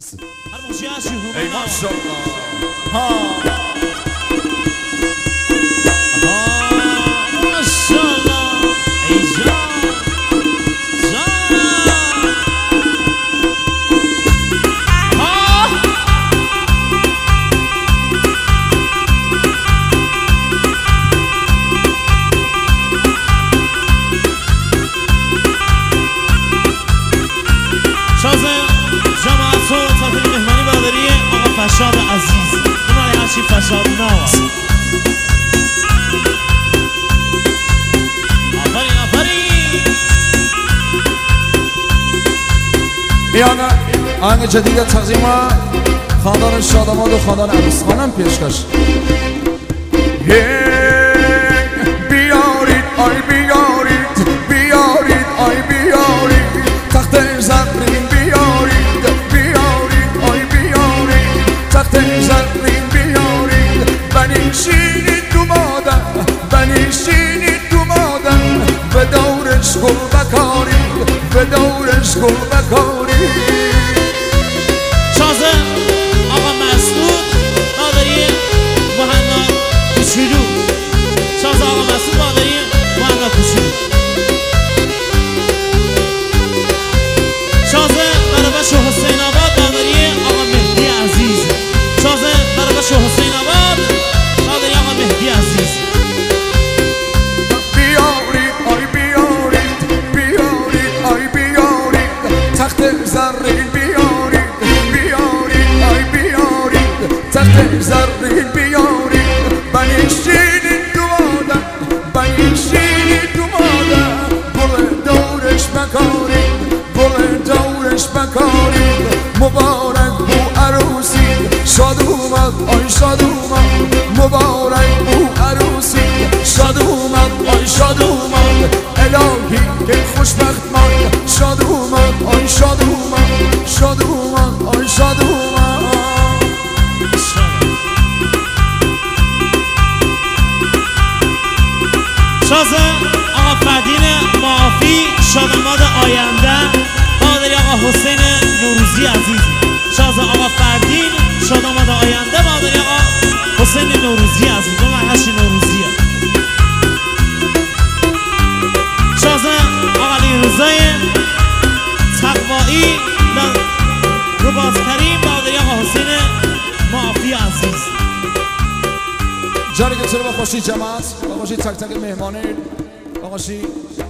ای ماشاءالله ها ماشاءالله ای جان فشاد عزیز نماری هرچی فشاد نواز آفرین آفرین بیان آهنگ جدید تقدیم خاندان شاداماد و خاندان عروس خانم پیشکش بیارید آی بیارید بیارید آی بیارید تخت زرین بیارید بیارید آی بیارید تخت زرین بیارید بنشینید تو مادر بنشینید تو مادر به دورش گل بکارید به دورش گل بکارید شازه آقا مسعود نادری مهنا کوچولو شازه آقا مسعود نادری مهنا کوچولو شازه برابش حسین آباد نادری آقا مهدی عزیز شازه برابش حسین آباد نادری آقا مهدی عزیز بیارید آی بیارید بیارید آی بیارید تخت زرین بیارید بیارید آی بیارید تخت زرین بیارید بنشینید تو مادر بنشینید تو مادر گل دورش بکارید گل دورش بکارید مبارک بو عروسی شاد اومد آی شاد اومد مبارک بو عروسی شاد اومد آی شاد اومد الهی که خوشبخت ماند شاد اومد آی شاد اومد شاد اومد آی شاد اومد شازه آقا فردین معافی شاداماد آینده مادری آقا حسین نوروزی عزیز شازه آقا فردین شاداماد آینده مادری آقا حسین نوروزی عزیز و محشی نوروزیه شازه آقا لیروزای تقوایی رو بازترین مادری آقا حسین معافی عزیز جاری که با خوشی جماعت با خوشی تک تک مهمانین با خوشی